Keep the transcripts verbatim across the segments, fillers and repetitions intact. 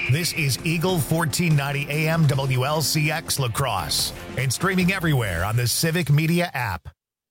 This is Eagle fourteen ninety A M W L C X La Crosse and streaming everywhere on the Civic Media app.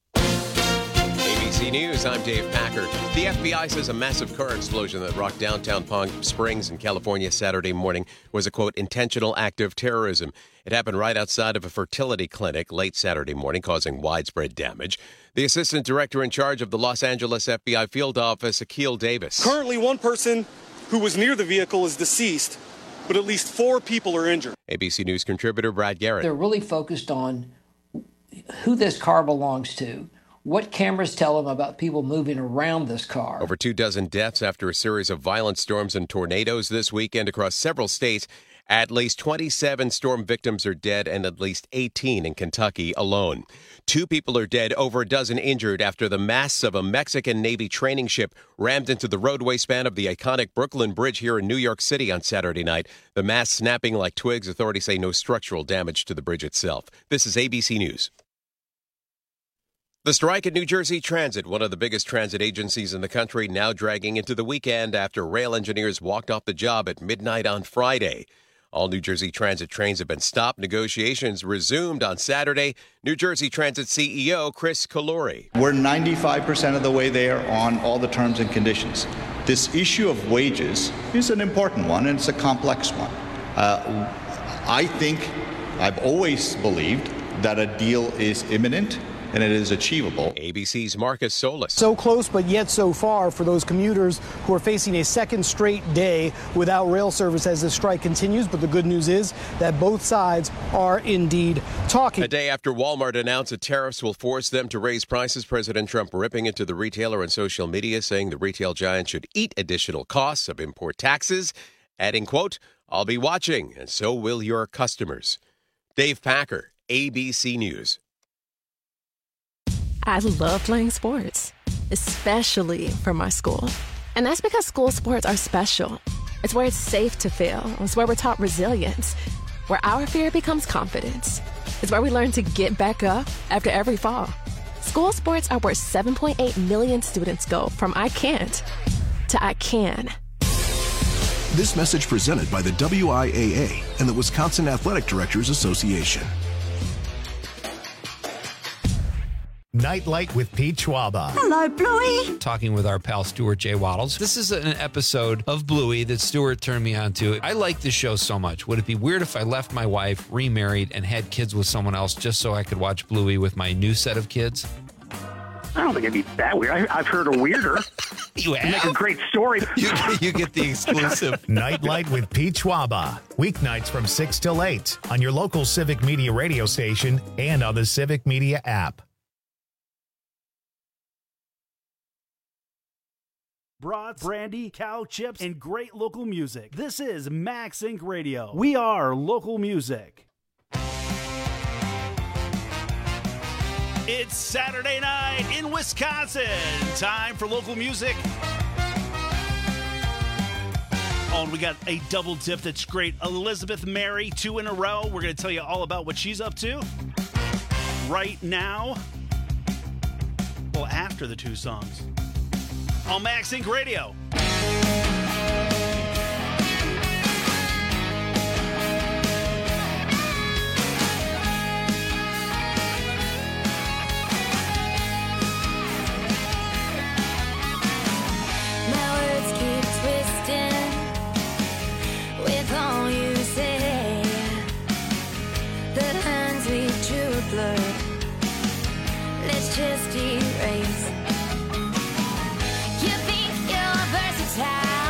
A B C News, I'm Dave Packer. The F B I says a massive car explosion that rocked downtown Palm Springs in California Saturday morning was a, quote, intentional act of terrorism. It happened right outside of a fertility clinic late Saturday morning, causing widespread damage. The assistant director in charge of the Los Angeles F B I field office, Akil Davis. Currently, one person who was near the vehicle is deceased, but at least four people are injured. A B C News contributor Brad Garrett. They're really focused on who this car belongs to, what cameras tell them about people moving around this car. Over two dozen deaths after a series of violent storms and tornadoes this weekend across several states. At least twenty-seven storm victims are dead and at least eighteen in Kentucky alone. Two people are dead, over a dozen injured after the masts of a Mexican Navy training ship rammed into the roadway span of the iconic Brooklyn Bridge here in New York City on Saturday night. The masts snapping like twigs. Authorities say no structural damage to the bridge itself. This is A B C News. The strike at New Jersey Transit, one of the biggest transit agencies in the country, now dragging into the weekend after rail engineers walked off the job at midnight on Friday. All New Jersey Transit trains have been stopped. Negotiations resumed on Saturday. New Jersey Transit C E O Chris Calori. We're ninety-five percent of the way there on all the terms and conditions. This issue of wages is an important one, and it's a complex one. Uh, I think, I've always believed that a deal is imminent and it is achievable. A B C's Marcus Solis. So close, but yet so far for those commuters who are facing a second straight day without rail service as the strike continues. But the good news is that both sides are indeed talking. A day after Walmart announced that tariffs will force them to raise prices, President Trump ripping into the retailer on social media, saying the retail giant should eat additional costs of import taxes, adding, quote, "I'll be watching, and so will your customers." Dave Packer, A B C News. I love playing sports, especially for my school. And that's because school sports are special. It's where it's safe to fail. It's where we're taught resilience, where our fear becomes confidence. It's where we learn to get back up after every fall. School sports are where seven point eight million students go from I can't to I can. This message presented by the W I A A and the Wisconsin Athletic Directors Association. Nightlight with Pete Schwaba. Hello, Bluey. Talking with our pal Stuart J. Waddles. This is an episode of Bluey that Stuart turned me on to. I like this show so much. Would it be weird if I left my wife, remarried, and had kids with someone else just so I could watch Bluey with my new set of kids? I don't think it'd be that weird. I, I've heard a weirder. You have? Make a great story. You, you get the exclusive. Nightlight with Pete Schwaba. Weeknights from six till eight on your local Civic Media radio station and on the Civic Media app. Brats, brandy, cow chips, and great local music. This is Max Inc Radio. We are local music. It's Saturday night in Wisconsin. Time for local music. Oh, and we got a double dip that's great. Elizabeth Mary, two in a row. We're going to tell you all about what she's up to right now. Well, after the two songs. On Max Inc Radio. My words keep twisting with all you say. The lines we drew are blurred. Let's just erase. You think you're versatile.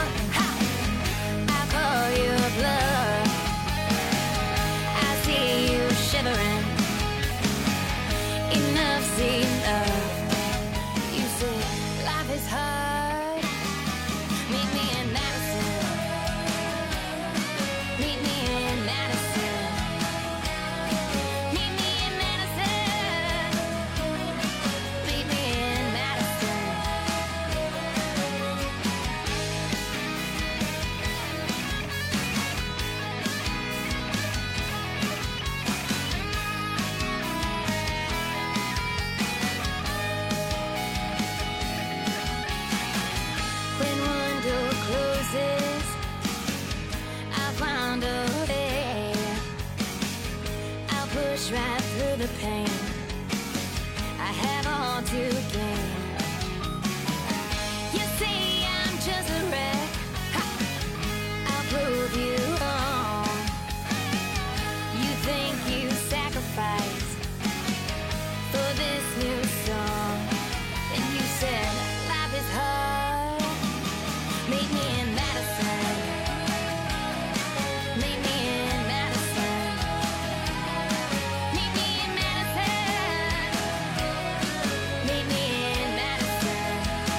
push right through the pain. I have all to gain. You say I'm just a wreck. Ha! I'll prove you wrong. You think you sacrificed for this new song, and you said life is hard. Meet me in Madison. Meet me in Madison. Meet me in Madison. Meet me in Madison.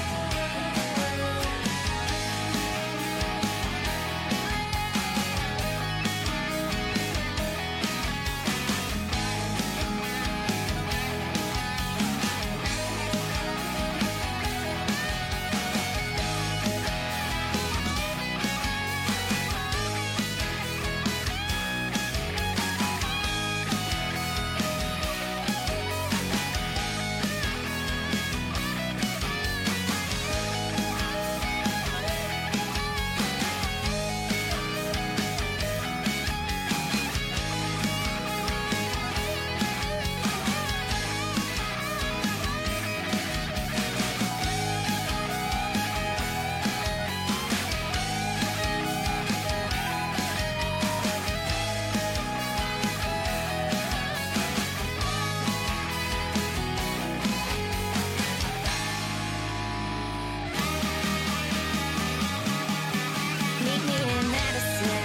Meet me in Madison.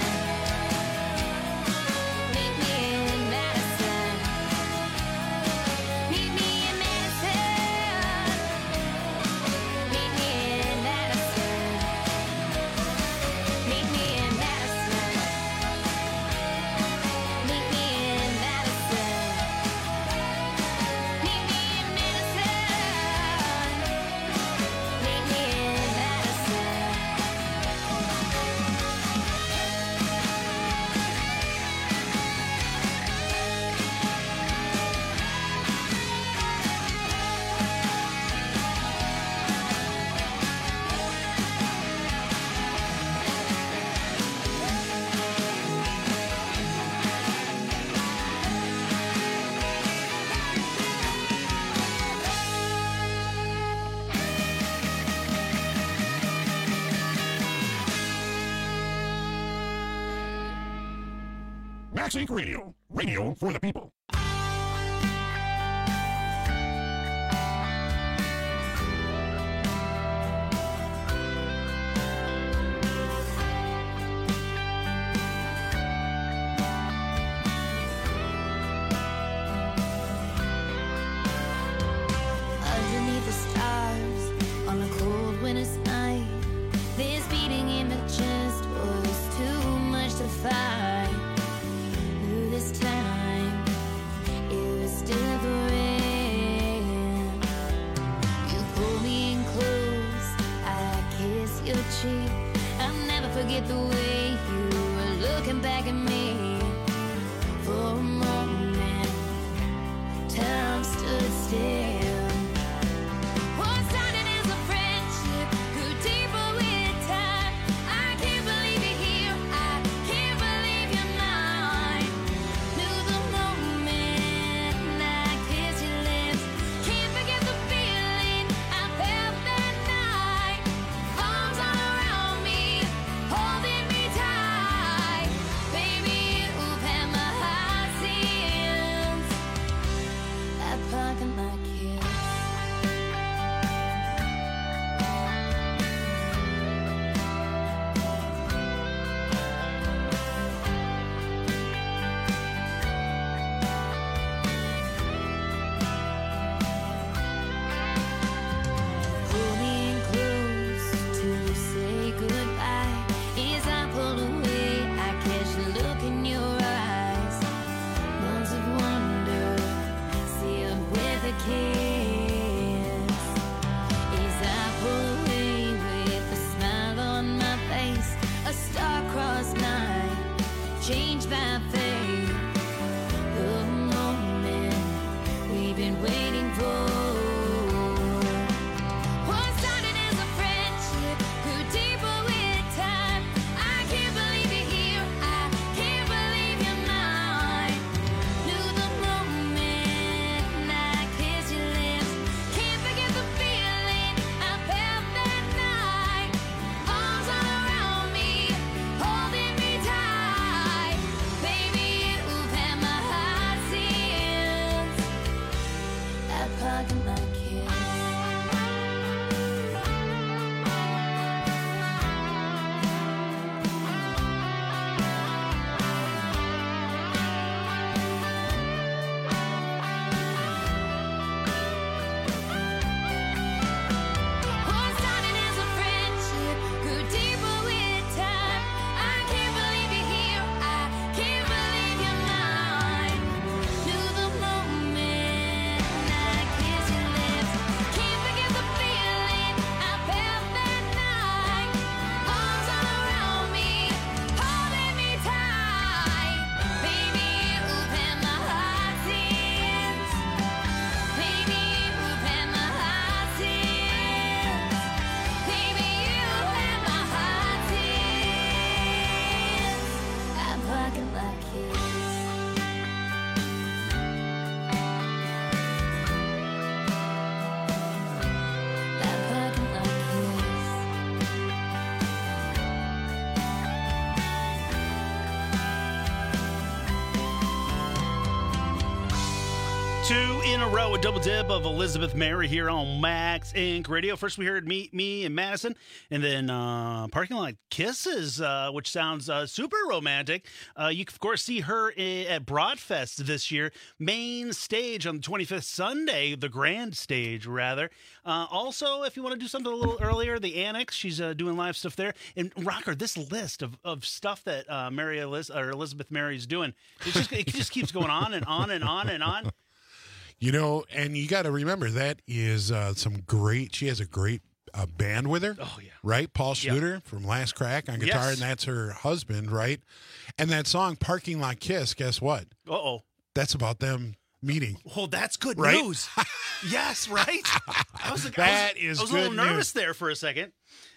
Meet me in Madison. Meet me in Madison. Meet me in Madison. Meet me in Madison. Meet me in Madison. Meet me in Madison. Meet me in Madison. Max Inc Radio. Radio for the people. Underneath the stars on a cold winter's night, this beating in my chest was too much to fight. Through this time, Two in a row, a double dip of Elizabeth Mary here on Max Inc Radio. First, we heard Me, Me and Madison, and then uh, Parking Lot Kisses, uh, which sounds uh, super romantic. Uh, you can, of course, see her i- at Broadfest this year, main stage on the twenty-fifth, Sunday, the grand stage, rather. Uh, also, if you want to do something a little earlier, the Annex, she's uh, doing live stuff there. And Rocker, this list of, of stuff that uh, Mary Eliz- or Elizabeth Mary's doing, it just, it just keeps going on and on and on and on. You know, and you got to remember that is uh, some great. She has a great uh, band with her. Oh yeah, right. Paul Schluter yeah. from Last Crack on guitar, yes. and that's her husband, right? And that song "Parking Lot Kiss." Guess what? Uh oh, that's about them meeting. Well, that's good right? news. Yes, right. I was like, that I was, is I was good a little nervous news. there for a second.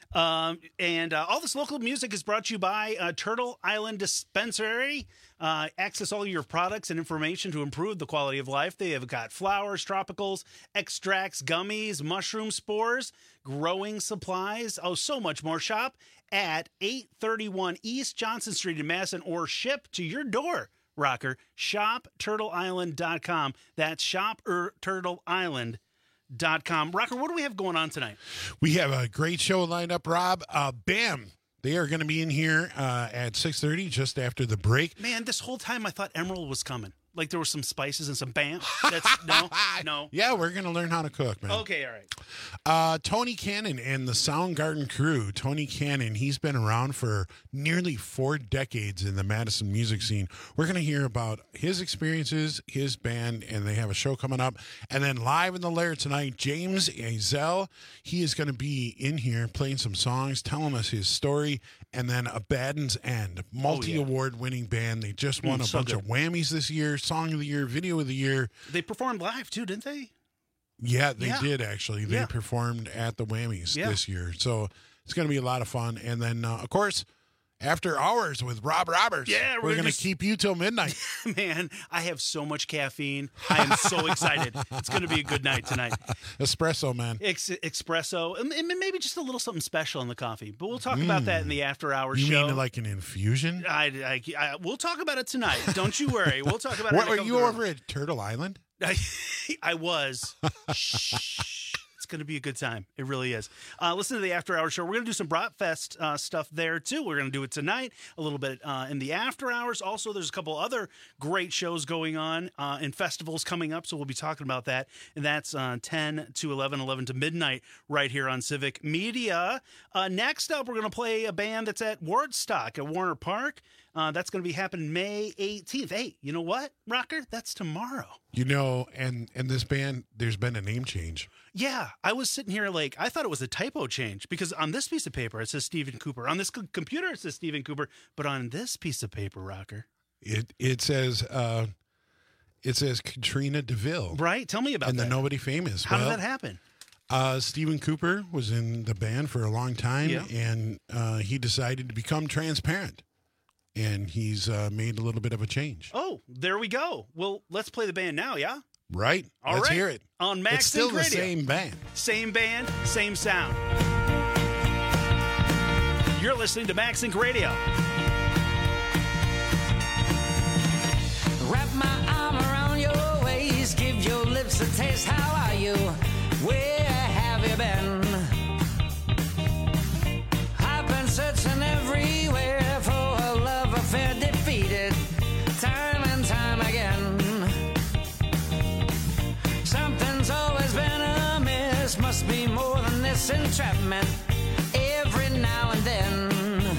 Um, and uh, all this local music is brought to you by uh, Turtle Island Dispensary. Uh, access all your products and information to improve the quality of life. They have got flowers, tropicals, extracts, gummies, mushroom spores, growing supplies. Oh, so much more. Shop at eight thirty-one East Johnson Street in Madison or ship to your door, Rocker. shop turtle island dot com. That's shop turtle island dot com. Rocker, what do we have going on tonight? We have a great show lined up, Rob. Uh, BAM. They are going to be in here uh, at six thirty, just after the break. Man, this whole time I thought Emerald was coming. Like there were some spices and some bam. That's no, no. Yeah, we're going to learn how to cook, man. Okay, all right. Uh, Tony Cannon and the Soundgarden crew. Tony Cannon, he's been around for nearly four decades in the Madison music scene. We're going to hear about his experiences, his band, and they have a show coming up. And then live in the Lair tonight, James Azell. He is going to be in here playing some songs, telling us his story. And then Abaddon's End, multi-award winning band. They just won Mm, a so bunch good. of Whammies this year, Song of the Year, Video of the Year. They performed live too, didn't they? Yeah, they Yeah. did actually. They Yeah. performed at the Whammies Yeah. this year. So it's going to be a lot of fun. And then, uh, of course, After Hours with Rob Roberts. Yeah, we're, we're going to just- keep you till midnight. Man, I have so much caffeine. I am so excited. It's going to be a good night tonight. Espresso, man. Ex- espresso, and and maybe just a little something special in the coffee. But we'll talk about that in the after hours You show. mean like an infusion? I, I, I, we'll talk about it tonight. Don't you worry. We'll talk about it. What, in a were couple you of- over at Turtle Island? I, I was. Shh. It's going to be a good time. It really is. Uh, listen to the After Hours show. We're going to do some Bratfest uh, stuff there, too. We're going to do it tonight, a little bit uh, in the After Hours. Also, there's a couple other great shows going on uh, and festivals coming up, so we'll be talking about that. And that's uh, ten to eleven, eleven to midnight right here on Civic Media. Uh, next up, we're going to play a band that's at Wardstock at Warner Park. Uh, that's going to be happening May eighteenth. Hey, you know what, Rocker? That's tomorrow. You know, and, and this band, there's been a name change. Yeah, I was sitting here like, I thought it was a typo change because on this piece of paper, it says Stephen Cooper. On this co- computer, it says Stephen Cooper. But on this piece of paper, Rocker. It it says uh, it says Katrina DeVille. Right? Tell me about and that. the Nobody Famous. How Well, did that happen? Uh, Stephen Cooper was in the band for a long time, Yeah. and uh, he decided to become transparent. And he's uh, made a little bit of a change. Oh, there we go. Well, let's play the band now, yeah? Right? All Let's right. hear it. On Max It's still Inc the Radio. same band. Same band, same sound. You're listening to Max Inc Radio. Wrap my arm around your waist, give your lips a taste. How are you? Where have you been? I've been searching everywhere for a love affair defeated, time and time again. Something's always been amiss, must be more than this entrapment. Every now and then,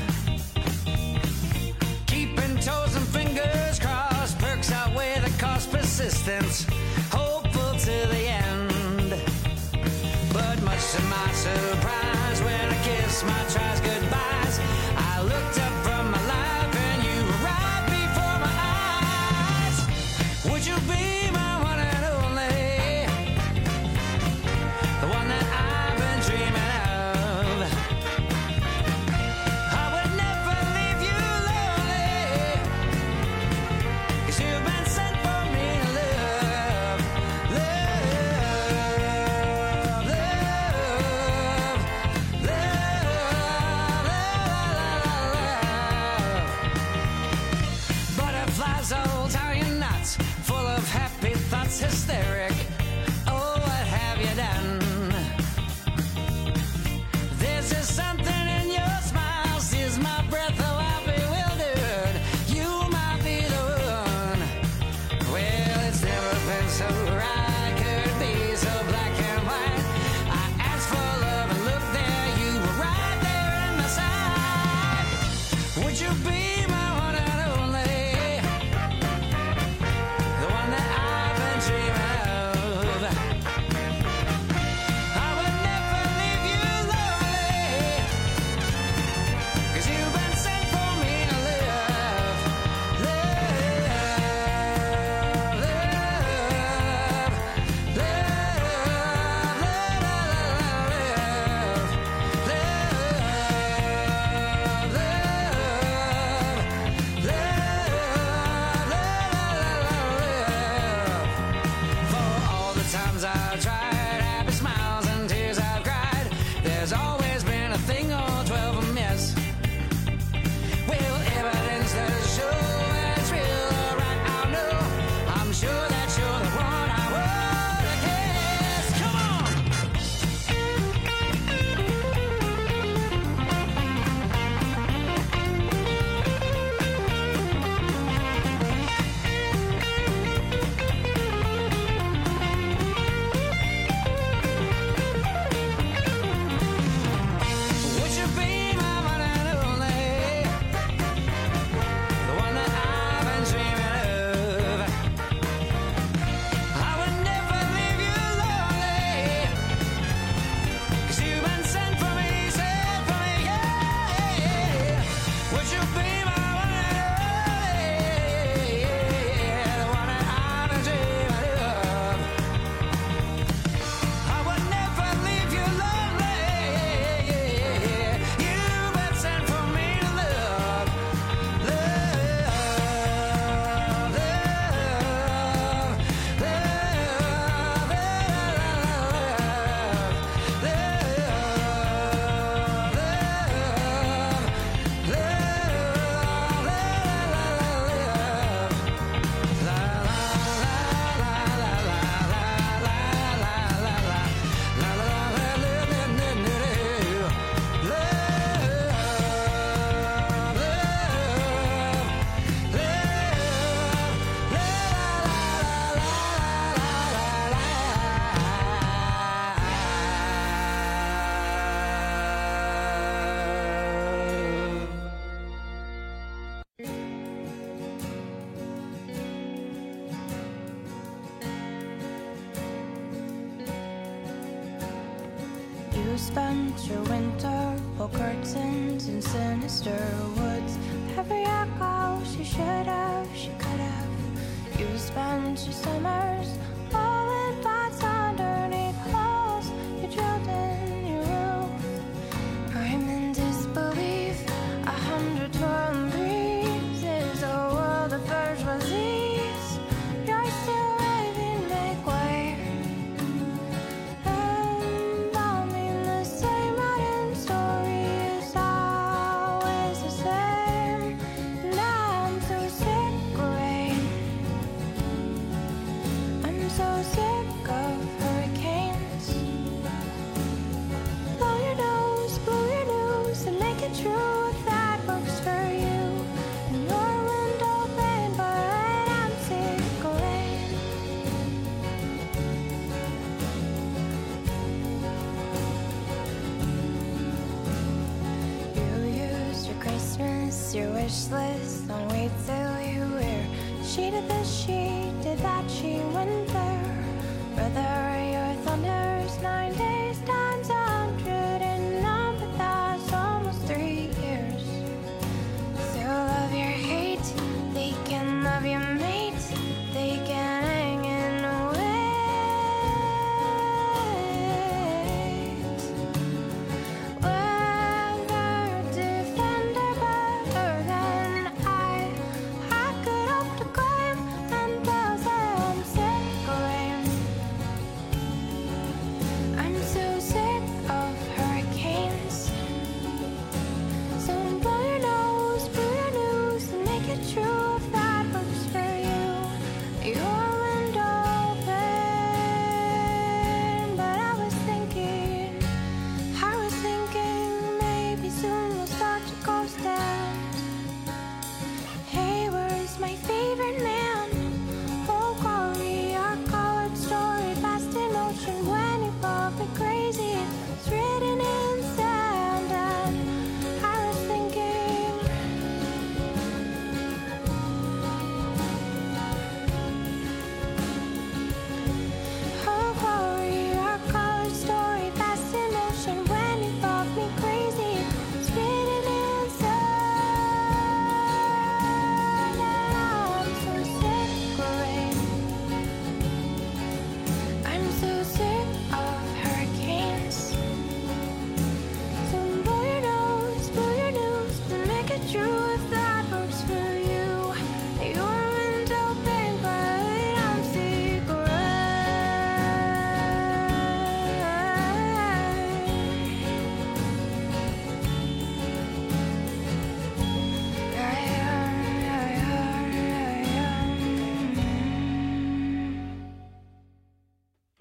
keeping toes and fingers crossed, perks outweigh the cost, persistence, hopeful to the end. But much to my surprise, when I kiss my tries goodbyes, I looked up from my life and you were right before my eyes. Would you be my one and only, the one that I've been dreaming of? I would never leave you lonely, 'cause you've been sent for me to love, love, love, love, love. Butterflies all tie in knots, full of happy thoughts. it's hysteric. Oh, what have you done? There's just something in your smile, steals my breath, oh, I'm bewildered. You might be the one. Well, it's never been so right, could it be so black and white? I asked for love and look there, you were right there in my side. Would you be my one and only? The one that I've been dreaming of. I would never leave you lonely, 'cause you've been sent for me to live. Love, love, love, for all the times I've tried, happy smiles and tears I've cried, there's always been a thing or twelve amiss. Well, evidence does show that it's real, alright, I know. I'm sure that you're the one I wanna kiss. Come on! Would you be my one and only? The one that I've been dreaming of. I would never leave you lonely, 'cause you've been sent for me, sent for me, yeah. Would you be my one and only? The one that I've been dreaming of. I would never leave you lonely. You've been sent for me to love. Love, love, You spent your winter pulled curtains in sinister woods. Every echo she should have, she could have. You spent your summers all in pots underneath holes you drilled in your roof. I'm in disbelief, a hundred twirling breezes, a world of bourgeoisies. You're still raving, make way. Embalming the same modern story is always the same. And I'm so sick of rain. I'm so sick of hurricanes. Blow your nose, blow your nose, and make it true if that works for you. And your window pane, but I'm sick of rain. You used your Christmas, your wish list on wait till you wear. She did this, she did that, she went there. Brother, your thunder's nine days times a hundred and none, but that's almost three years. So love your hate, they can love your mate, they can hang in wait. Weather defender better than I, I could hope to climb and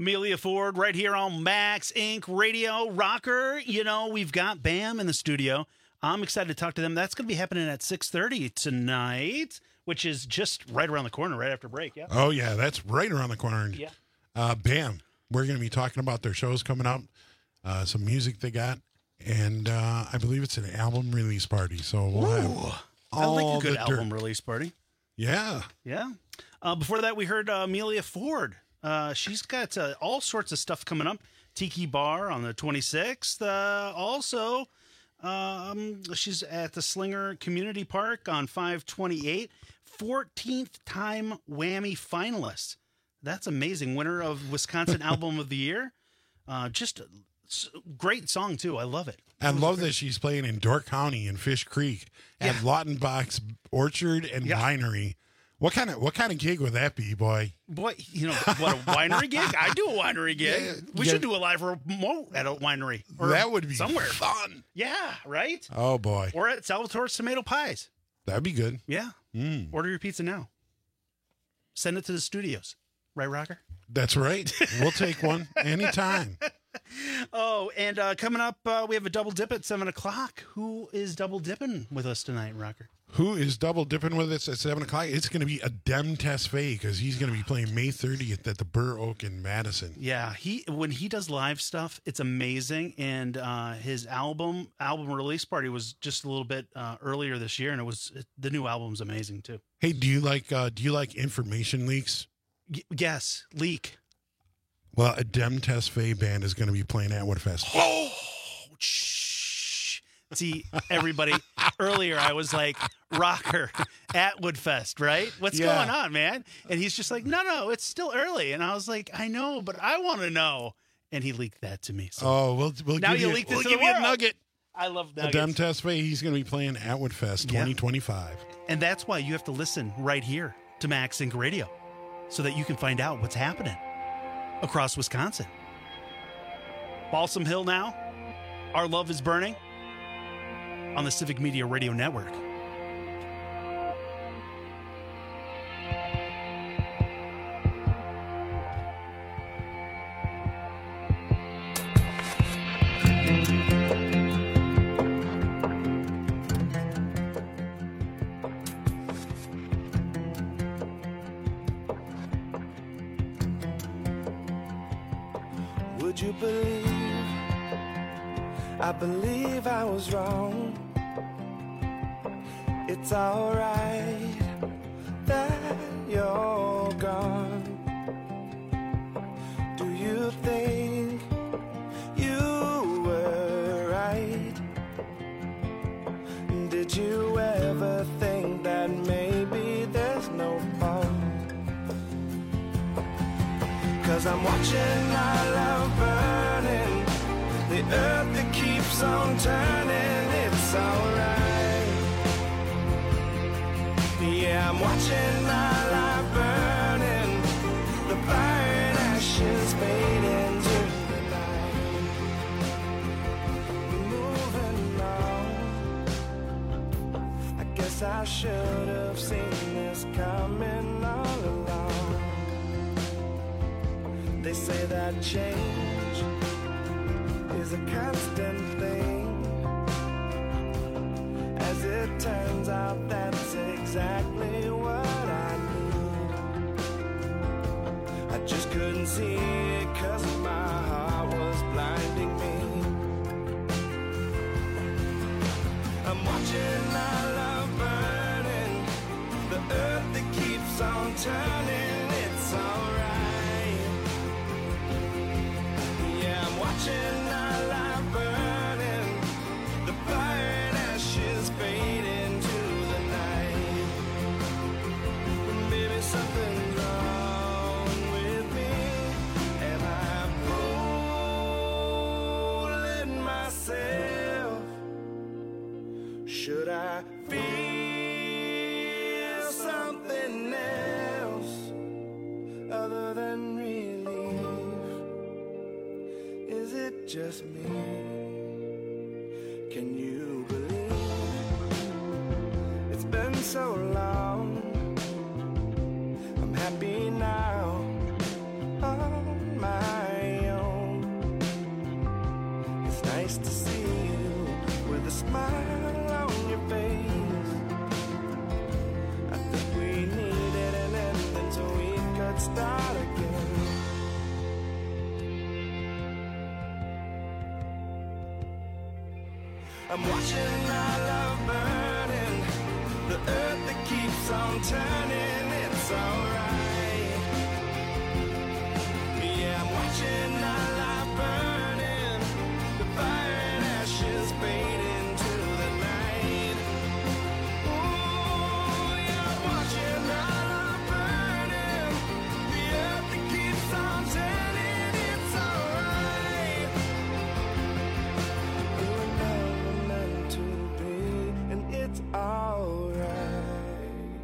Amelia Ford right here on Max Incorporated Radio. Rocker, you know, we've got BAM in the studio. I'm excited to talk to them. That's going to be happening at six thirty tonight, which is just right around the corner, right after break. Yeah. Oh, yeah, that's right around the corner. Yeah. Uh, BAM, we're going to be talking about their shows coming up, uh, some music they got, and uh, I believe it's an album release party. So we'll Ooh, have I all like a good the album dirt. release party. Yeah. Yeah. Uh, before that, we heard uh, Amelia Ford. Uh, she's got uh, all sorts of stuff coming up. Tiki Bar on the twenty-sixth. Uh, also, um, she's at the Slinger Community Park on five twenty-eight. fourteenth time Whammy finalist. That's amazing. Winner of Wisconsin Album of the Year. Uh, just a s- great song, too. I love it. I love that she's playing in Dork County and Fish Creek at Yeah. Lautenbach's Orchard and Yeah. Winery. What kind of what kind of gig would that be, boy? Boy, you know, what, a winery gig? I do a winery gig. Yeah, we yeah. should do a live remote at a winery. Or That would be somewhere. fun. Yeah, right? Oh boy, Or at Salvatore's Tomato Pies. that'd be good. Yeah. Mm. Order your pizza now. Send it to the studios. Right, Rocker? That's right. We'll take one anytime. Oh, and uh, coming up, uh, we have a double dip at seven o'clock. Who is double dipping with us tonight, Rocker? Who is double dipping with us at seven o'clock? It's going to be Adem Tesfaye because he's going to be playing May thirtieth at the Burr Oak in Madison. Yeah, he when he does live stuff, it's amazing. And uh, his album album release party was just a little bit uh, earlier this year, and it was it, the new album's amazing too. Hey, do you like uh, do you like information leaks? Y- yes, leak. Well, Adem Tesfaye band is going to be playing at Woodfest. Oh, shh. See, everybody, earlier I was like, Rocker at Woodfest, right? What's Yeah. going on, man? And he's just like, no, no, it's still early. And I was like, I know, but I want to know. And he leaked that to me. So Oh, we'll we'll now give you you, leaked it we'll to give the you a world. nugget. I love nuggets. Adem Tesfaye, he's going to be playing at Woodfest Yeah. twenty twenty-five. And that's why you have to listen right here to Max Inc Radio so that you can find out what's happening across Wisconsin. Balsam Hill now. Our Love is Burning on the Civic Media Radio Network. Would you believe? I believe I was wrong. It's alright that you're gone. Do you think you were right? Did you ever think that maybe there's no fault? 'Cause I'm watching our love burning, the earth that keeps on turning. It's alright. Yeah, I'm watching our life burning, the fire and ashes fade into the night. We're moving on. I guess I should have seen this coming all along. They say that change is a constant thing. As it turns out, that's exactly what I need. I just couldn't see it 'cause my heart was blinding me. I'm watching our love burning, the earth that keeps on turning. It's alright. Yeah, I'm watching our life burning, the fire and ashes fade into the night. Maybe something's wrong with me. Am I fooling myself? Should I feel something else other than relief? Is it just me? Can you believe it's been so long? I'm happy now on my let's start again. I'm watching our love burning, the earth that keeps on turning, it's alright. Yeah, I'm watching our life burning, the fire and ashes fade into the night. Oh, yeah, I'm watching our life burning, the earth that keeps on turning, it's alright. We're never meant to be, and it's alright.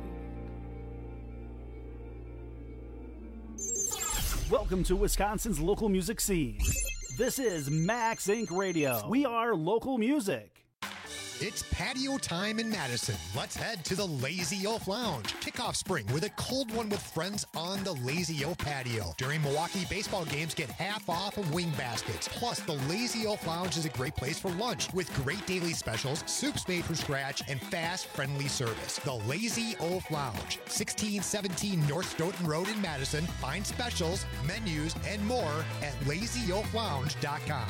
Welcome to Wisconsin's local music scene. This is Max Incorporated. Radio. We are local music. It's patio time in Madison. Let's head to the Lazy Oaf Lounge. Kick off spring with a cold one with friends on the Lazy Oaf patio. During Milwaukee baseball games, get half off of wing baskets. Plus, the Lazy Oaf Lounge is a great place for lunch with great daily specials, soups made from scratch, and fast, friendly service. The Lazy Oaf Lounge, sixteen seventeen North Stoughton Road in Madison. Find specials, menus, and more at lazy oaf lounge dot com.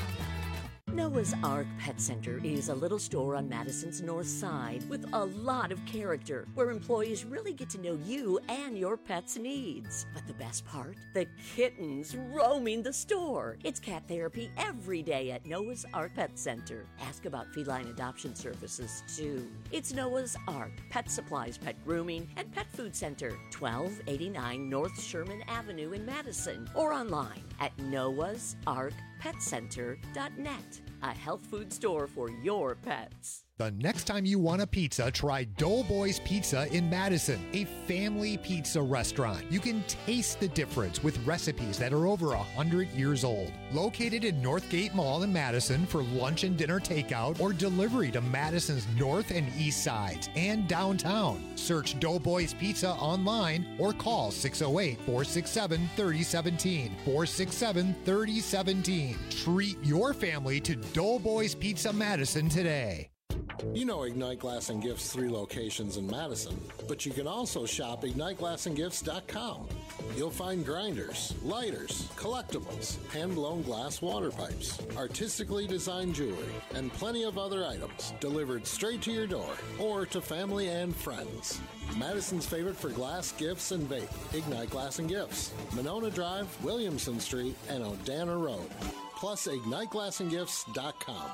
Noah's Ark Pet Center is a little store on Madison's north side with a lot of character where employees really get to know you and your pet's needs. But the best part? The kittens roaming the store. It's cat therapy every day at Noah's Ark Pet Center. Ask about feline adoption services too. It's Noah's Ark Pet Supplies, Pet Grooming, and Pet Food Center, twelve eighty-nine North Sherman Avenue in Madison, or online at noahs ark pet center dot net. A health food store for your pets. The next time you want a pizza, try Doughboys Pizza in Madison, a family pizza restaurant. You can taste the difference with recipes that are over one hundred years old. Located in Northgate Mall in Madison for lunch and dinner takeout or delivery to Madison's north and east sides and downtown. Search Doughboys Pizza online or call six oh eight, four six seven, three oh one seven, four six seven, three oh one seven. Treat your family to Doughboys Pizza Madison today. You know Ignite Glass and Gifts' three locations in Madison, but you can also shop ignite glass and gifts dot com. You'll find grinders, lighters, collectibles, hand-blown glass water pipes, artistically designed jewelry, and plenty of other items delivered straight to your door or to family and friends. Madison's favorite for glass, gifts, and vape, Ignite Glass and Gifts, Monona Drive, Williamson Street, and Odana Road. Plus, ignite glass and gifts dot com.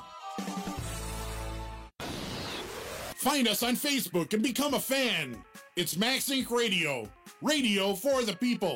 Find us on Facebook and become a fan. It's Max Incorporated. Radio. Radio for the people.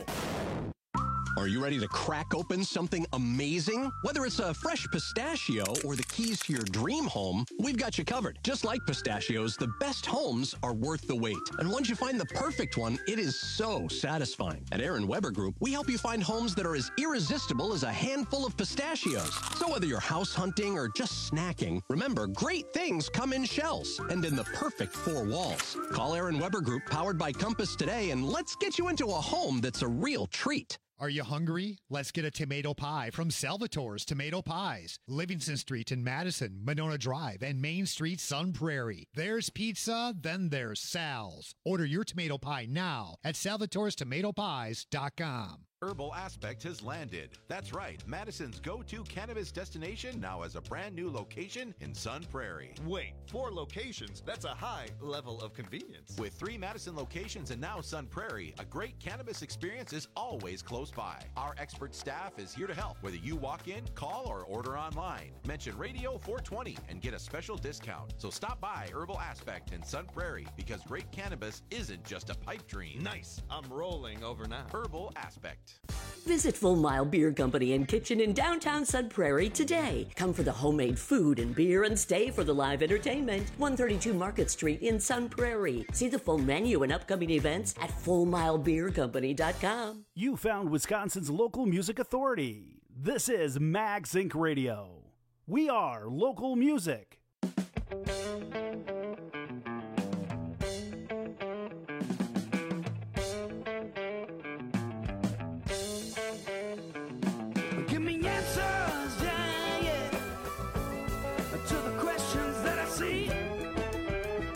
Are you ready to crack open something amazing? Whether it's a fresh pistachio or the keys to your dream home, we've got you covered. Just like pistachios, the best homes are worth the wait. And once you find the perfect one, it is so satisfying. At Aaron Weber Group, we help you find homes that are as irresistible as a handful of pistachios. So whether you're house hunting or just snacking, remember, great things come in shells and in the perfect four walls. Call Aaron Weber Group, powered by Compass, today, and let's get you into a home that's a real treat. Are you hungry? Let's get a tomato pie from Salvatore's Tomato Pies. Livingston Street in Madison, Monona Drive, and Main Street, Sun Prairie. There's pizza, then there's Sal's. Order your tomato pie now at salvatores tomato pies dot com. Herbal Aspect has landed. That's right, Madison's go-to cannabis destination now has a brand new location in Sun Prairie. Wait, four locations? That's a high level of convenience. With three Madison locations and now Sun Prairie, a great cannabis experience is always close by. Our expert staff is here to help, whether you walk in, call, or order online. Mention Radio four twenty and get a special discount. So stop by Herbal Aspect in Sun Prairie, because great cannabis isn't just a pipe dream. Nice. I'm rolling over now. Herbal Aspect. Visit Full Mile Beer Company and Kitchen in downtown Sun Prairie today. Come for the homemade food and beer and stay for the live entertainment. one thirty-two Market Street in Sun Prairie. See the full menu and upcoming events at full mile beer company dot com. You found Wisconsin's local music authority. This is Mag Zinc Radio. We are local music.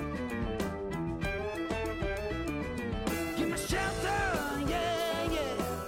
Give me shelter, yeah, yeah.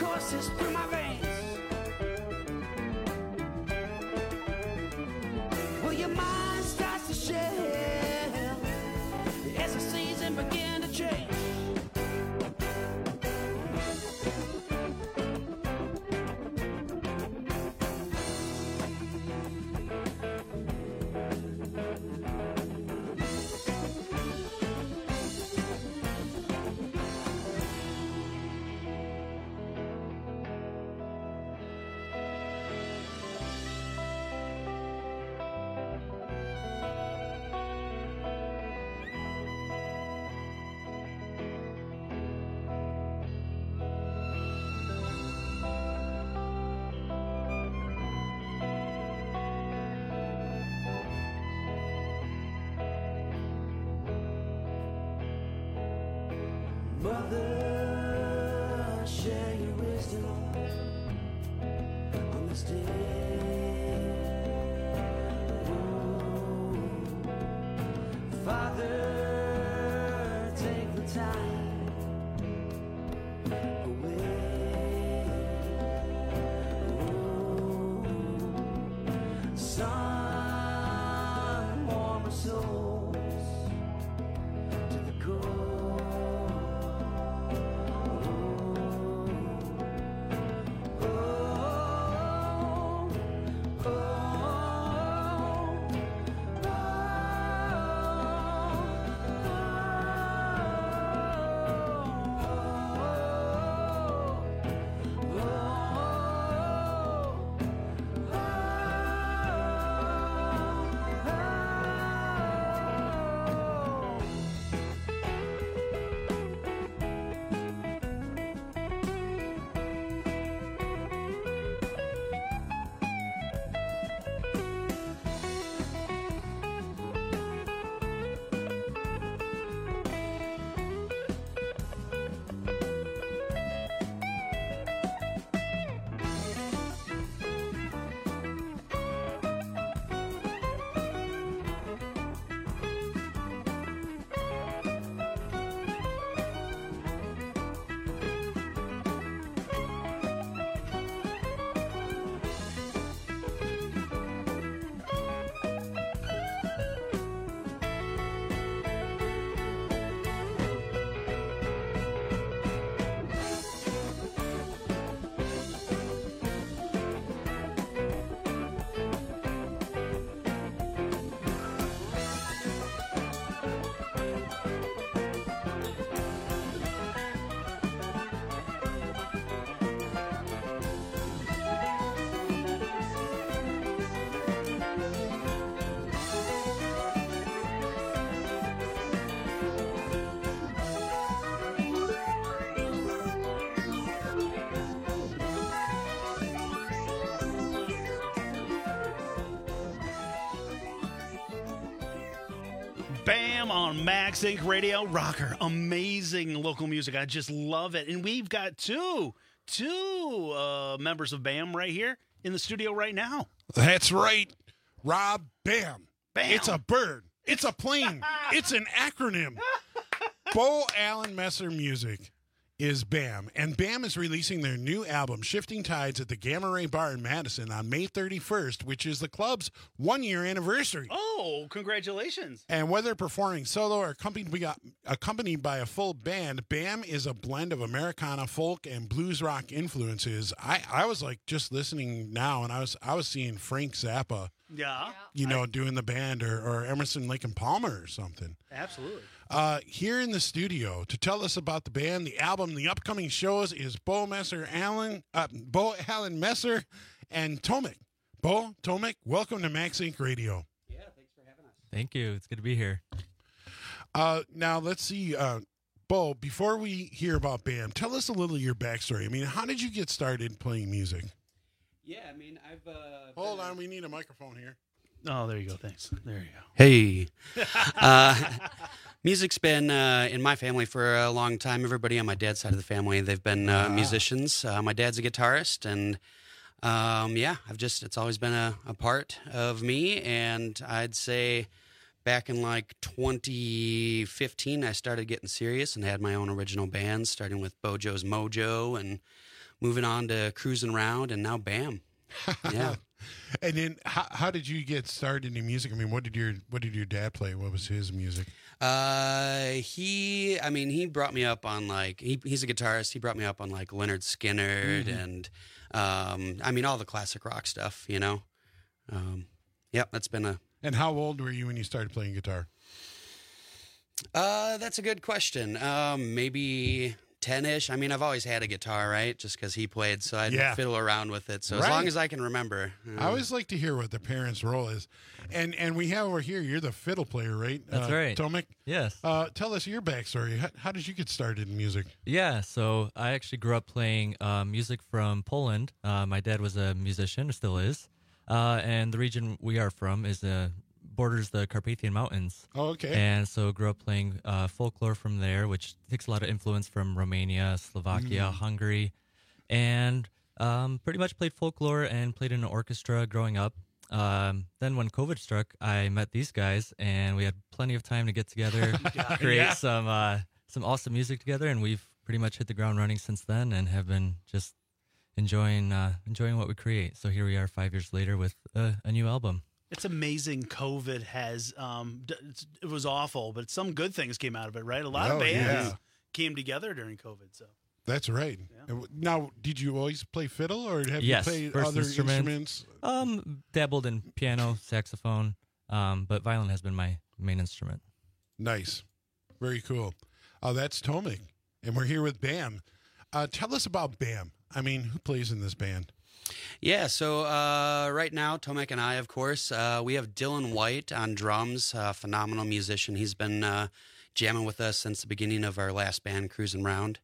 courses through my veins. Well, your mind starts to shell as the season begin to change. Mother, share your wisdom on this day. Ooh. Father, take the time away. Ooh. Son, warm our souls to the core. Bam on Max Inc Radio. Rocker. Amazing local music. I just love it. And we've got two, two uh, members of BAM right here in the studio right now. That's right. Rob Bam. Bam. It's a bird. It's a plane. It's an acronym. Bo Allen Messer Music is BAM. And BAM is releasing their new album, Shifting Tides, at the Gamma Ray Bar in Madison on May thirty-first, which is the club's one-year anniversary. Oh, congratulations. And whether performing solo or accompanied by, accompanied by a full band, BAM is a blend of Americana, folk, and blues rock influences. I, I was like just listening now, and I was I was seeing Frank Zappa, Yeah. you know, doing the band, or, or Emerson, Lake and Palmer or something. Absolutely. Uh, here in the studio to tell us about the band, the album, the upcoming shows is Bo Messer Allen, uh, Bo Allen Messer, and Tomek. Bo, Tomek, welcome to Max Inc Radio. Yeah, thanks for having us. Thank you. It's good to be here. Uh, now let's see, uh, Bo. Before we hear about BAM, tell us a little of your backstory. I mean, how did you get started playing music? Yeah, I mean, I've. Uh, Hold on, we need a microphone here. Oh, there you go. Thanks. There you go. Hey. uh, music's been uh, in my family for a long time. Everybody on my dad's side of the family, they've been uh, Ah. musicians. Uh, my dad's a guitarist, and um, yeah, I've just, it's always been a, a part of me. And I'd say back in like twenty fifteen, I started getting serious and had my own original band, starting with Bojo's Mojo, and moving on to Cruising Round, and now BAM. Yeah. And then, how, how did you get started in music? I mean, what did your what did your dad play? What was his music? Uh, he, I mean, he brought me up on like he, he's a guitarist. He brought me up on like Leonard Skinner Mhm. and, um, I mean, all the classic rock stuff. You know. Um, yep, that's been a. And how old were you when you started playing guitar? Uh, that's a good question. Um, maybe ten-ish. I mean, I've always had a guitar, right? Just because he played, so I'd Yeah. fiddle around with it. So as Right. long as I can remember. I uh, always like to hear what the parents' role is, and and we have over here. You're the fiddle player, right? That's uh, right. Tomek. Yes. Uh, tell us your backstory. How, how did you get started in music? Yeah, so I actually grew up playing uh, music from Poland. Uh, my dad was a musician, still is, uh, and the region we are from is uh, borders the Carpathian Mountains. Oh, okay. And so grew up playing uh, folklore from there, which takes a lot of influence from Romania, Slovakia, Mm. Hungary, and um, pretty much played folklore and played in an orchestra growing up. Um, then when COVID struck, I met these guys, and we had plenty of time to get together, create Yeah. some uh, some awesome music together, and we've pretty much hit the ground running since then, and have been just enjoying uh, enjoying what we create. So here we are, five years later, with uh, a new album. It's amazing COVID has, um, d- it's- it was awful, but some good things came out of it, right? A lot Oh, of bands yeah. came together during COVID. So That's right. Now, did you always play fiddle, or have yes, you played first other instrument. instruments? Um, dabbled in piano, saxophone, um, but violin has been my main instrument. Nice, very cool. Uh, that's Tomek, and we're here with BAM. Uh, tell us about BAM. I mean, who plays in this band? Yeah, so uh, right now, Tomek and I, of course, uh, we have Dylan White on drums, a phenomenal musician. He's been uh, jamming with us since the beginning of our last band, Cruising Round.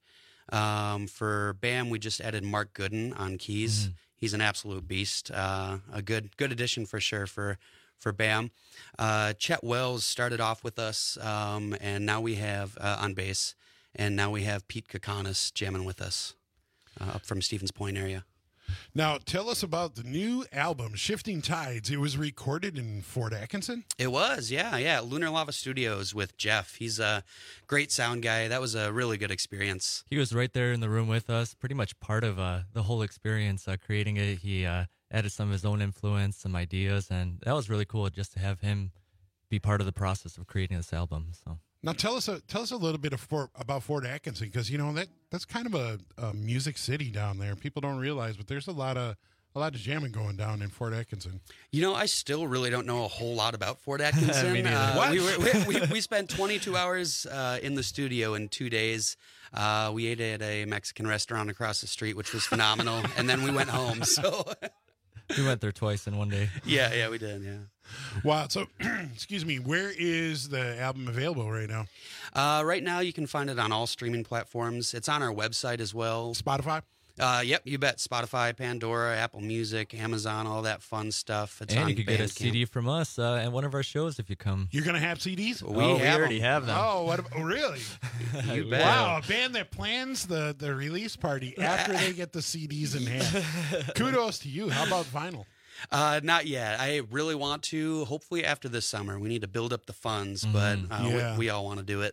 Um, for BAM, we just added Mark Gooden on keys. Mhm. He's an absolute beast. Uh, a good good addition for sure for for BAM. Uh, Chet Wells started off with us, um, and now we have uh, on bass, and now we have Pete Kokonis jamming with us uh, up from Stevens Point area. Now, tell us about the new album, Shifting Tides. It was recorded in Fort Atkinson? It was, yeah, yeah. Lunar Lava Studios with Jeff. He's a great sound guy. That was a really good experience. He was right there in the room with us, pretty much part of uh, the whole experience, uh, creating it. He uh, added some of his own influence, some ideas, and that was really cool just to have him be part of the process of creating this album. So. Now, tell us a, tell us a little bit of Fort, about Fort Atkinson, because you know that that's kind of a, a music city down there. People don't realize, but there's a lot of a lot of jamming going down in Fort Atkinson. You know, I still really don't know a whole lot about Fort Atkinson. Me neither. uh, What? We, were, we, we, we spent twenty-two hours uh, in the studio in two days. Uh, we ate at a Mexican restaurant across the street, which was phenomenal, and then we went home. So, We went there twice in one day. yeah, yeah, we did. Yeah. Wow. So, excuse me, where is the album available right now? Uh, right now, you can find it on all streaming platforms. It's on our website as well. Spotify? Uh, yep, you bet. Spotify, Pandora, Apple Music, Amazon, all that fun stuff. It's and on you could get a Bandcamp. C D from us uh, at one of our shows if you come. You're going to have C Ds? We oh, have we already 'em. have them. Oh, what? About, oh, really? You bet. Wow, a band that plans the, the release party after they get the C Ds in hand. Kudos to you. How about vinyl? Uh, not yet. I really want to. Hopefully after this summer. We need to build up the funds, but uh, Yeah. we, we all want to do it.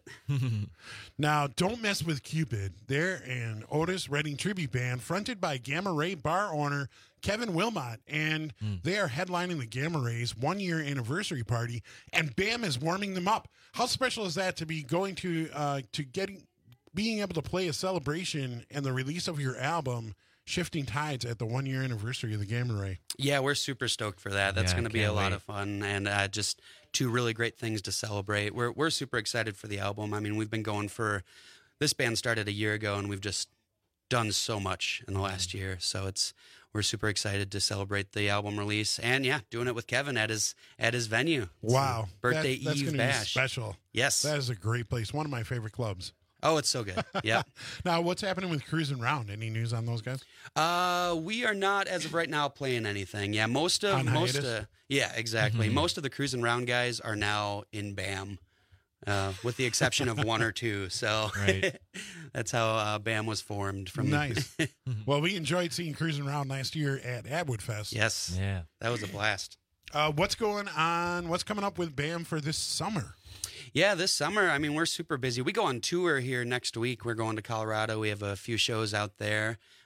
Now, Don't Mess with Cupid. They're an Otis Redding tribute band fronted by Gamma Ray bar owner Kevin Wilmot, and they are headlining the Gamma Rays one-year anniversary party, and BAM is warming them up. How special is that to be going to uh, to getting being able to play a celebration and the release of your album, Shifting Tides, at the one-year anniversary of the Gamma Ray? Yeah, we're super stoked for that. That's Yeah, going to be a can't lot wait. of fun, and uh, just two really great things to celebrate. We're we're super excited for the album. I mean, we've been going for this band started a year ago, and we've just done so much in the last year. So it's we're super excited to celebrate the album release, and yeah, doing it with Kevin at his at his venue. It's Wow. a birthday That- that's Eve gonna bash. Be special. Yes. That is a great place. One of my favorite clubs. Oh, it's so good. Yeah. Now, what's happening with Cruising Round? Any news on those guys? Uh, we are not as of right now playing anything. Yeah, most of On most hiatus? uh, yeah, exactly. Mhm. Most of the Cruising Round guys are now in BAM. Uh, with the exception of one or two. So Right. that's how uh, BAM was formed. From Nice. Well, we enjoyed seeing Cruising Round last year at Atwood Fest. Yes. Yeah. That was a blast. Uh, what's going on? What's coming up with BAM for this summer? Yeah, this summer, I mean, we're super busy. We go on tour here next week. We're going to Colorado. We have a few shows out there.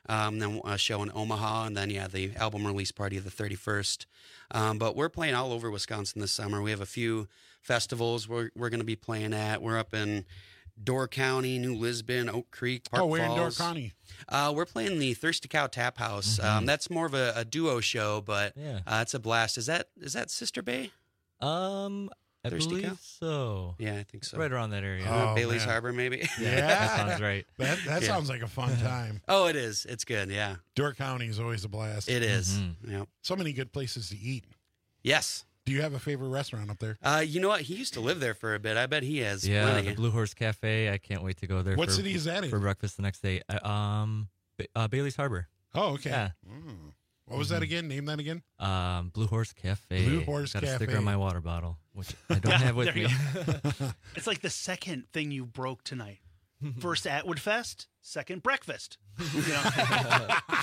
Um, then a show in Omaha, and then, yeah, the album release party the thirty-first. Um, but we're playing all over Wisconsin this summer. We have a few festivals we're, we're going to be playing at. We're up in Door County, New Lisbon, Oak Creek, Park oh, we're Falls. in Door County. Uh, we're playing the Thirsty Cow Tap House. Mm-hmm. Um, that's more of a, a duo show, but Yeah. uh, it's a blast. Is that is that Sister Bay? Um, I Thirsty believe Cow? so. Yeah, I think so. Right around that area. Uh, Oh, Bailey's man. Harbor, maybe? Yeah, that sounds right. That, that Yeah. sounds like a fun time. Oh, it is. It's good, yeah. Door County is always a blast. It is. Mm-hmm. Yep. So many good places to eat. Yes. Do you have a favorite restaurant up there? Uh, you know what? He used to live there for a bit. I bet he has. Yeah, plenty. the Blue Horse Cafe. I can't wait to go there. What for, city is that in? For breakfast the next day. Uh, um, Ba- uh, Bailey's Harbor. Oh, okay. Yeah. Mm. What was that again? Name that again. Um, Blue Horse Cafe. Blue Horse Got a sticker Cafe. on my water bottle, which I don't have with There me. you go. It's like the second thing you broke tonight. First Atwood Fest, second breakfast. You know?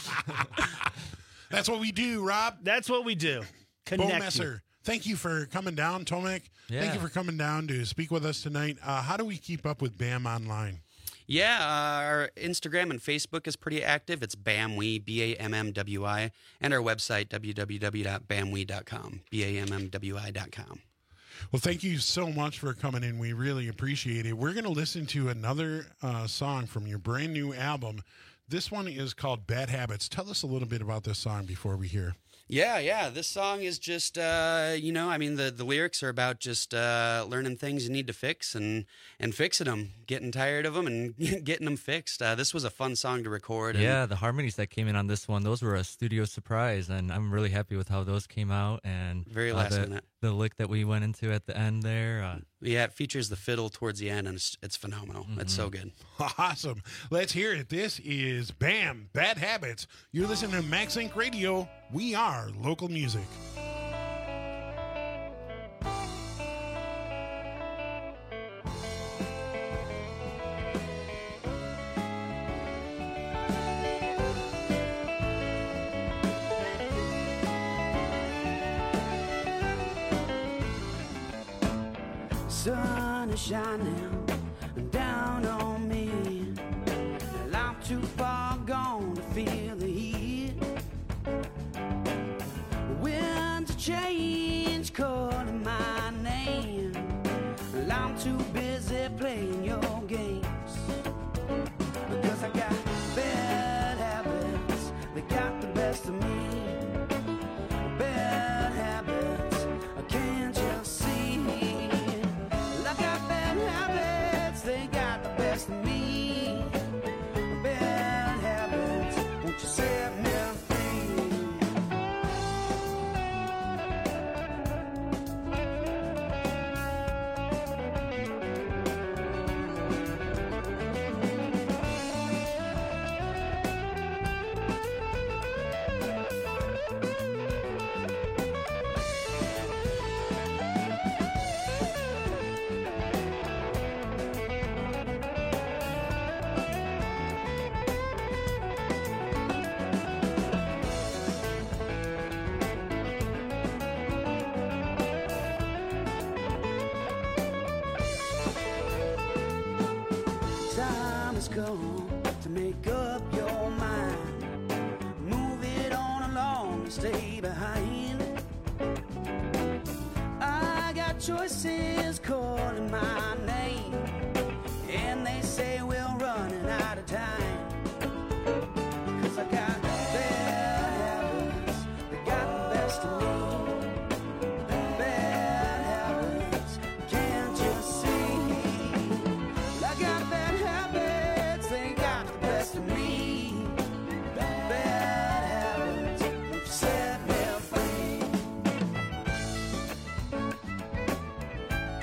That's what we do, Rob. That's what we do. Bo Connect you. Messer, thank you for coming down. Tomek, Yeah. thank you for coming down to speak with us tonight. Uh, how do we keep up with BAM online? Yeah, uh, our Instagram and Facebook is pretty active. It's BAMWE, B A M M W I, and our website, w w w dot bamwe dot com, B A M M W I dot com. Well, thank you so much for coming in. We really appreciate it. We're going to listen to another uh, song from your brand new album. This one is called Bad Habits. Tell us a little bit about this song before we hear. Yeah, yeah. This song is just, uh, you know, I mean, the, the lyrics are about just uh, learning things you need to fix and, and fixing them, getting tired of them and getting them fixed. Uh, this was a fun song to record. And Yeah, the harmonies that came in on this one, those were a studio surprise, and I'm really happy with how those came out. And Very uh, last the, minute. the lick that we went into at the end there. Uh, Yeah, it features the fiddle towards the end, and it's, it's phenomenal. Mm-hmm. It's so good. Awesome. Let's hear it. This is BAM, Bad Habits. You're listening to Max Inc Radio. We are local music. Sun is shining down on me, and I'm too far gone to feel the heat. Winds of change calling my name, and I'm too busy playing your games. Because I got bad habits that got the best of me. Bad habits, can't you see? I got bad habits, they got the best of me. Bad habits, won't you set me time has come to make up your mind. Move it on along and stay behind. I got choices calling my name, and they say we're running out of time. Cause I got bad habits, they got the best of me. Bad habits, can't you see? I got bad habits, they got the best of me. Bad habits, set me free.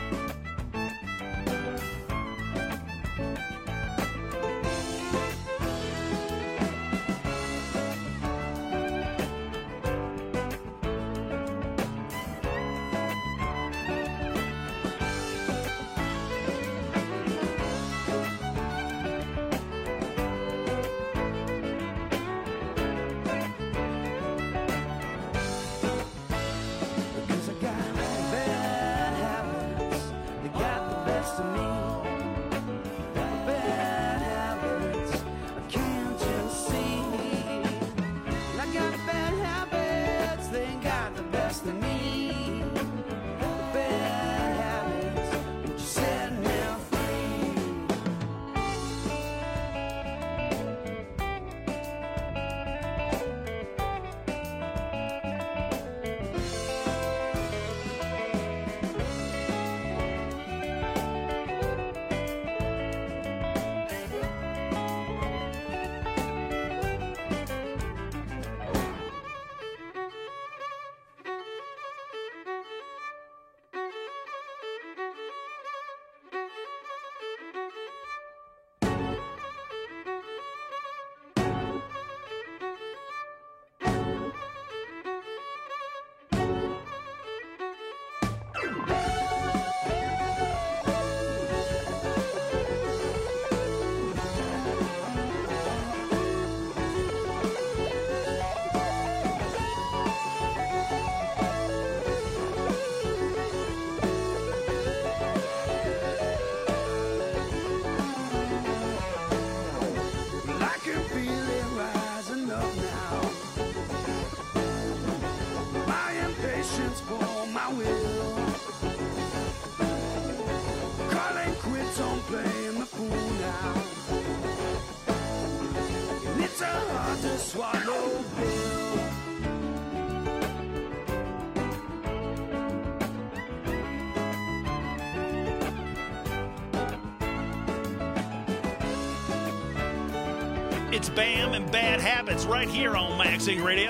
It's Bam and Bad Habits right here on Maxing Radio.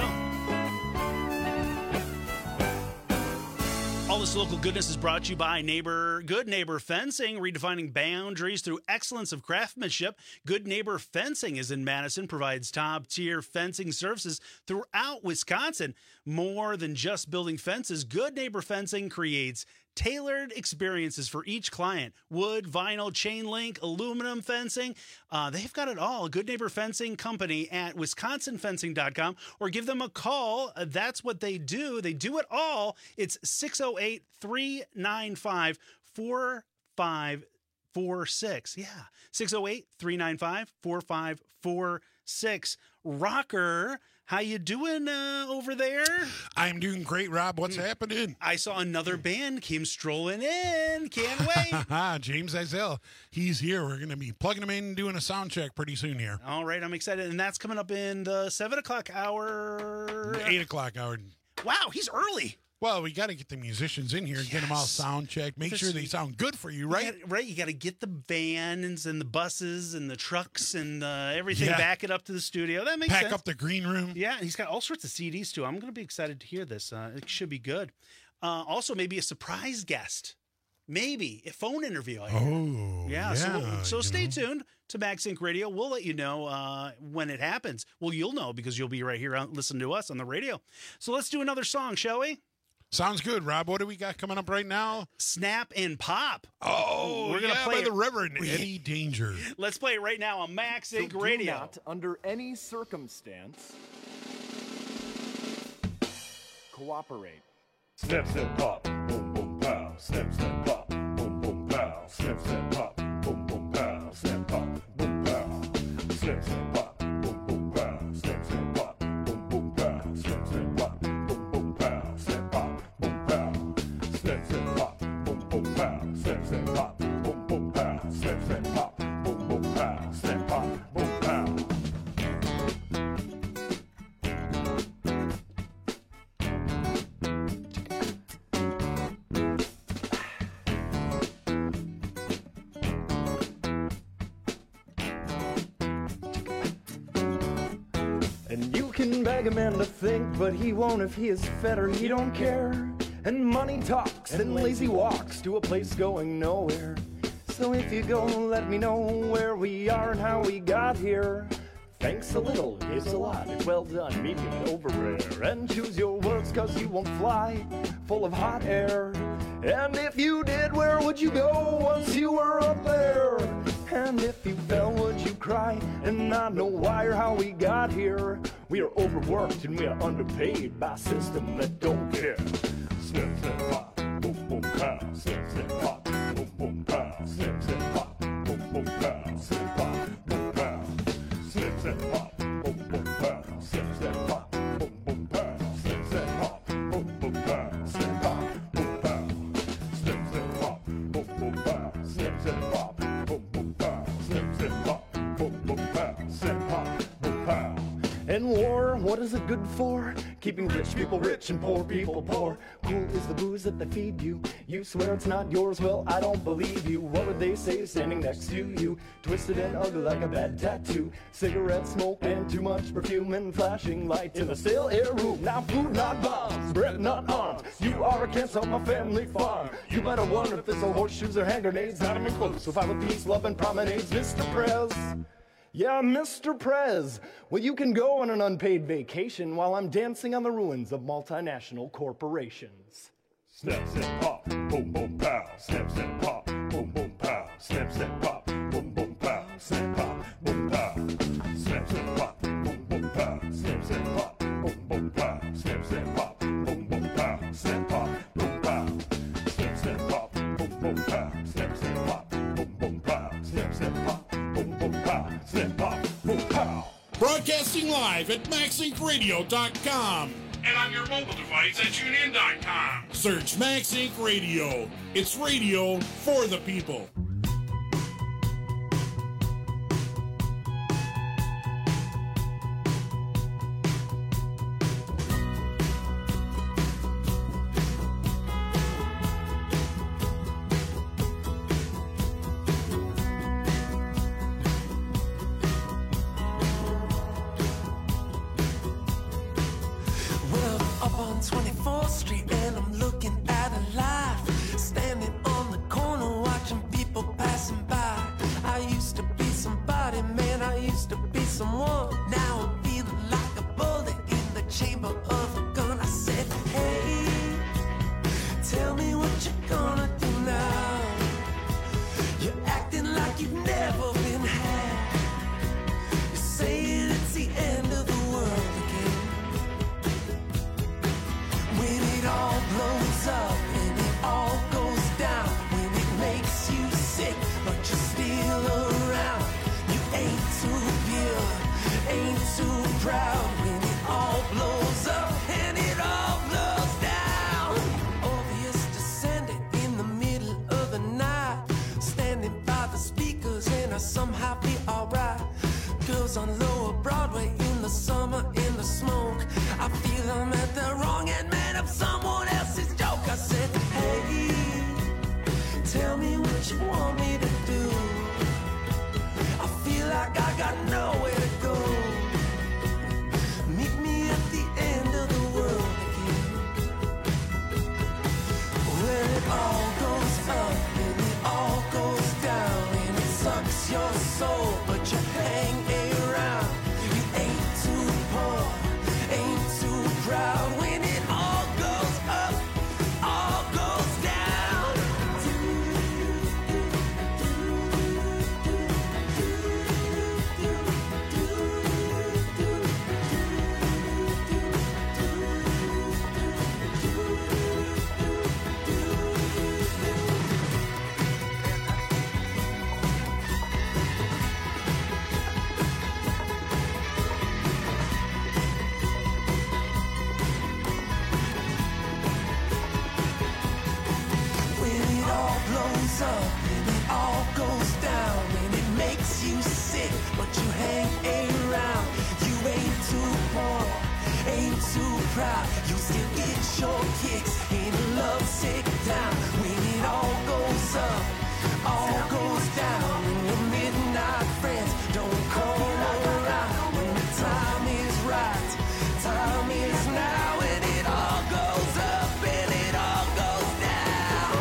All this local goodness is brought to you by Neighbor Good Neighbor Fencing, redefining boundaries through excellence of craftsmanship. Good Neighbor Fencing is in Madison, provides top-tier fencing services throughout Wisconsin. More than just building fences, Good Neighbor Fencing creates tailored experiences for each client. Wood, vinyl, chain link, aluminum fencing. Uh, they've got it all. Good Neighbor Fencing Company at wisconsin fencing dot com, or give them a call. Uh, that's what they do. They do it all. It's six oh eight, three nine five, four five four six. Yeah, six oh eight, three nine five, four five four six. Rocker, how you doing uh, over there? I'm doing great, Rob. What's mm. happening? I saw another band came strolling in. Can't wait. James Izell. He's here. We're going to be plugging him in and doing a sound check pretty soon here. All right. I'm excited. And that's coming up in the seven o'clock hour. eight o'clock hour. Wow, he's early. Well, we got to get the musicians in here and yes. get them all sound checked. Make sure they sound good for you, right? You gotta, right. You got to get the vans and the buses and the trucks and uh, everything, yeah. back it up to the studio. That makes Pack sense. Pack up the green room. Yeah, and he's got all sorts of C Ds, too. I'm going to be excited to hear this. Uh, it should be good. Uh, also, maybe a surprise guest. Maybe a phone interview. I oh, yeah. yeah so so stay know. tuned to Max Inc Radio. We'll let you know uh, when it happens. Well, you'll know because you'll be right here on, listening to us on the radio. So let's do another song, shall we? Sounds good, Rob. What do we got coming up right now? Snap and Pop. Oh, we're gonna yeah, play by it. the Reverend Eddie Danger. Let's play it right now on Max Inc so Radio. Do not, under any circumstance, cooperate. Snip, snip, pop, boom, boom, pow. Snip, snip, pop, boom, boom, pow. Snip, snip, pop, boom, boom, pow. Snip, pop, boom, pow. Snip, snip, pop, boom, boom, pow. Snip, snip, pop, boom, boom, pow. Snip, snip, pop, boom, boom, pow. Snip, pop, boom, pow. Snip, snip, pop, boom, boom, pow. Snip, snip, pop, boom, boom, pow. Snip, snip, pop, boom, boom, pow. Snip, pop, boom, pow. And you can beg a man to think, but he won't if he is fed or he don't care. And money talks and lazy walks to a place going nowhere. So if you go, let me know where we are and how we got here. Thanks a little is a lot. Well done, medium over rare. And choose your words, cause you won't fly full of hot air. And if you did, where would you go once you were up there? And if you fell, would you cry and not know why or how we got here? We are overworked and we are underpaid by a system that don't care. Snip, snip, pop, boom, boom, pow. Snip, snip, pop, boom, boom, pow. Snip, snip, pop, boom, boom, pow. Snip, pop, boom, pow. Snip, snip, pop, boom, boom, pow. Snip, snip, pop, boom, boom, pow. Snip, snip, pop, boom, boom, pow. Snip, pop, boom, pow. Snip, snip, pop, boom, boom, pow. Snip, snip, pop, boom, boom, pow. Snip, snip, pop, boom, boom, pow. Snip, pop, boom, pow. And war, what is it good for? Keeping rich people rich and poor people poor. Cool is the booze that they feed you. You swear it's not yours, well, I don't believe you. What would they say standing next to you? Twisted and ugly like a bad tattoo. Cigarette smoke and too much perfume and flashing lights in the still air room. Now food not bombs, bread not arms. You are against on my family farm. You better wonder if it's a horseshoes or hand grenades. Not even close, so if I have a peace, love, and promenades. Mister Prez. Yeah, Mister Prez. Well, you can go on an unpaid vacation while I'm dancing on the ruins of multinational corporations. Snip, snip, pop, boom, boom, pow. Snip, snip, pop, boom, boom, pow. Snip, snip, pop, boom, boom, pow. Snip, pop, boom, pow. Snip, snip, pop, boom, boom, pow. Snip, snip, pop, boom, boom, pow. Snip, snip, pop, boom, boom, pow. Snip, pop, boom, pow. Snip, snip, pop, boom, boom, pow. Snip, snip, pop, boom, boom, pow. Snip, snip, pop, boom, boom, pow. Snip, pop, boom, pow. Broadcasting live at max inc radio dot com and on your mobile device at tune in dot com. Search Max Inc Radio. It's radio for the people. up on twenty-fourth Street and I'm looking at a life. Standing on the corner watching people passing by. I used to be somebody, man, I used to be someone. Now I'm feeling like a bullet in the chamber of a gun. I said, hey, tell me what you're gonna do now. You're acting like you've never been had. You're saying it's the end of the world again. When it all blows up and it all goes down. When it makes you sick but you're still around. You ain't too pure, ain't too proud. When it all blows up and it all blows down. Obvious descendant in the middle of the night. Standing by the speakers and I somehow be alright. Girls on lower Broadway in the summer in the smoke. I feel I'm at the wrong end, man, of someone else's joke. I said, hey, tell me what you want me to do. I feel like I got nowhere to go. Meet me at the end of the world again. When it all goes up and it all goes down and it sucks your soul, but you hang around. You ain't too poor, ain't too proud. When it all goes up, all goes down. When it all blows up and it all goes down and it makes you sick, but you hang around. You ain't too poor, ain't too proud. You still get your kicks in a lovesick town. When it all goes up, all goes down. And your midnight friends don't come around. When the time is right, time is now. And it all goes up and it all goes down.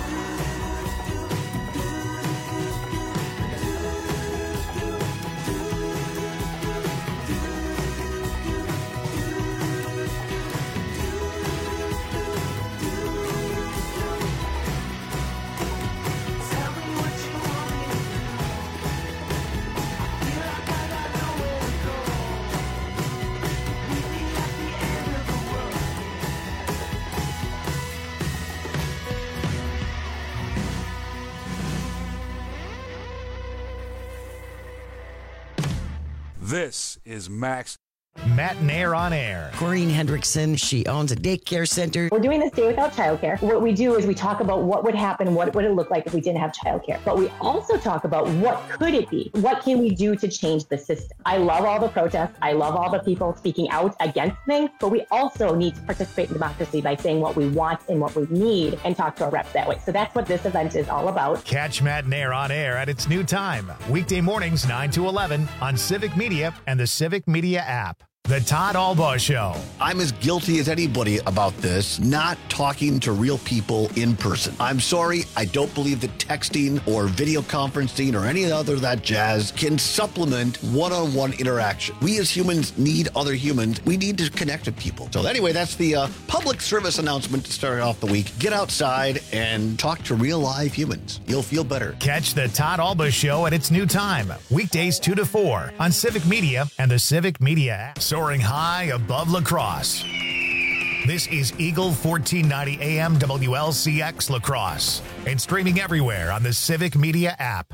This is Max. Matt Nair on air. Corinne Hendrickson, she owns a daycare center. We're doing this day without childcare. What we do is we talk about what would happen, what would it look like if we didn't have childcare. But we also talk about what could it be? What can we do to change the system? I love all the protests. I love all the people speaking out against things, but we also need to participate in democracy by saying what we want and what we need and talk to our reps that way. So that's what this event is all about. Catch Matt Nair on air at its new time, weekday mornings nine to eleven on Civic Media and the Civic Media app. The Todd Albaugh Show. I'm as guilty as anybody about this, not talking to real people in person. I'm sorry, I don't believe that texting or video conferencing or any other of that jazz can supplement one-on-one interaction. We as humans need other humans. We need to connect with people. So anyway, that's the uh, public service announcement to start off the week. Get outside and talk to real live humans. You'll feel better. Catch the Todd Albaugh Show at its new time, weekdays two to four on Civic Media and the Civic Media app. Soaring high above La Crosse. This is Eagle fourteen ninety A M W L C X La Crosse and streaming everywhere on the Civic Media app.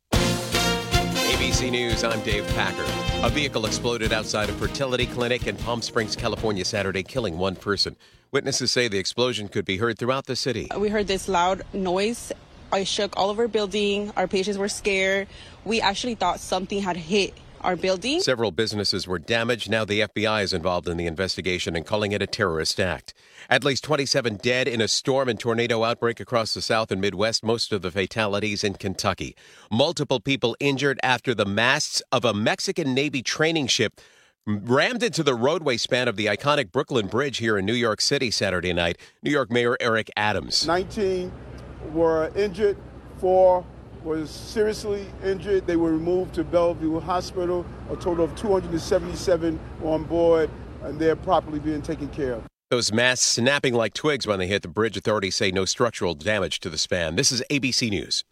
A B C News, I'm Dave Packer. A vehicle exploded outside a fertility clinic in Palm Springs, California, Saturday, killing one person. Witnesses say the explosion could be heard throughout the city. We heard this loud noise. I shook all over our building. Our patients were scared. We actually thought something had hit our building. Several businesses were damaged. Now the F B I is involved in the investigation and calling it a terrorist act. At least twenty-seven dead in a storm and tornado outbreak across the South and Midwest, most of the fatalities in Kentucky. Multiple people injured after the masts of a Mexican Navy training ship rammed into the roadway span of the iconic Brooklyn Bridge here in New York City Saturday night. New York Mayor Eric Adams. nineteen were injured, four was seriously injured. They were removed to Bellevue Hospital. A total of two hundred seventy-seven on board, and they're properly being taken care of. Those masts snapping like twigs when they hit the bridge. Authorities say no structural damage to the span. This is A B C News.